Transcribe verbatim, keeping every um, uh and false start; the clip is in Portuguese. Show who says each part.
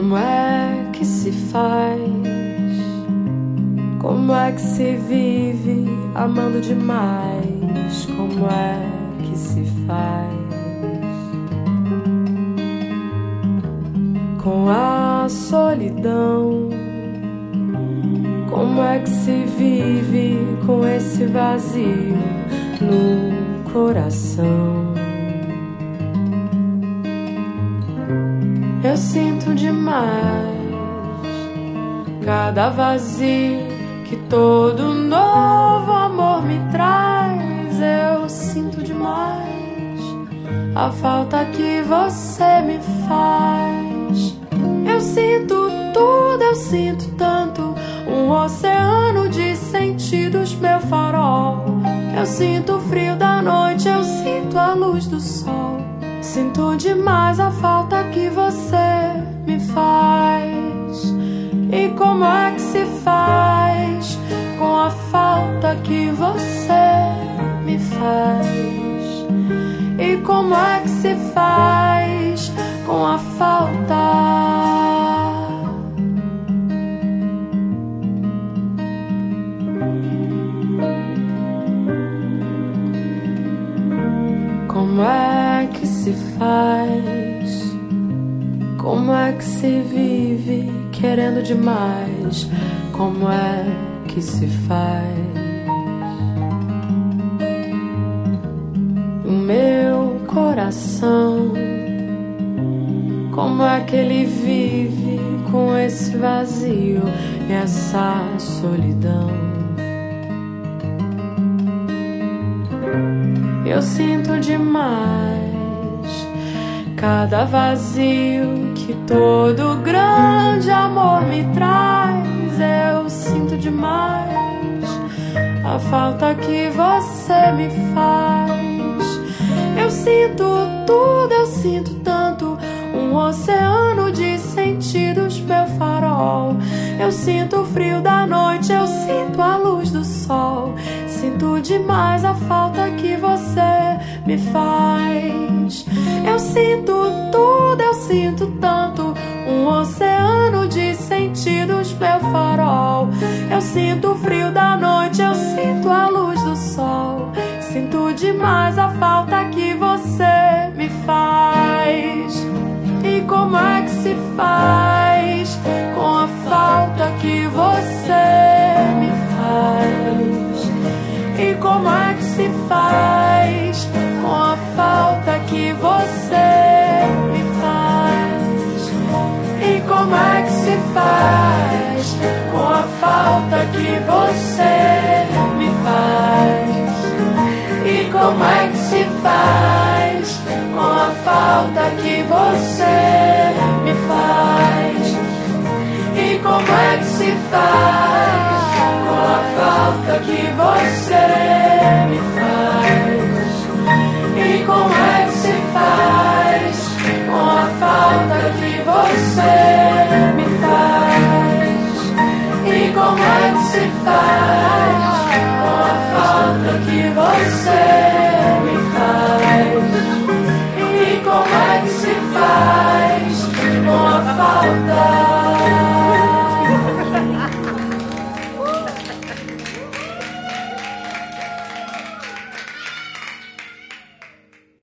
Speaker 1: Como é que se faz? Como é que se vive amando demais? Como é que se faz? Com a solidão, como é que se vive com esse vazio no coração? Eu sinto demais cada vazio que todo novo amor me traz. Eu sinto demais a falta que você me faz. Eu sinto tudo, eu sinto tanto, um oceano de sentidos, meu farol. Eu sinto o frio da noite, eu sinto a luz do sol. Sinto demais a falta que você me faz. E como é que se faz com a falta que você me faz? E como é que se faz com a falta? Como é que se faz? Como é que se vive querendo demais? Como é que se faz? O meu coração, como é que ele vive com esse vazio e essa solidão? Eu sinto demais cada vazio que todo grande amor me traz. Eu sinto demais a falta que você me faz. Eu sinto tudo, eu sinto tanto, um oceano de sentidos, meu farol. Eu sinto o frio da noite, eu sinto a luz do sol. Sinto demais a falta que você me faz. Eu sinto tudo, eu sinto tanto, um oceano de sentidos, meu farol. Eu sinto o frio da noite, eu sinto a luz do sol. Sinto demais a falta que você me faz. E como é que se faz com a falta que você me faz? E como é que se faz com a falta que você me faz? E como é que se faz com a falta que você me faz? E como é que se faz com a falta que você me faz? E como é que se faz com a falta que você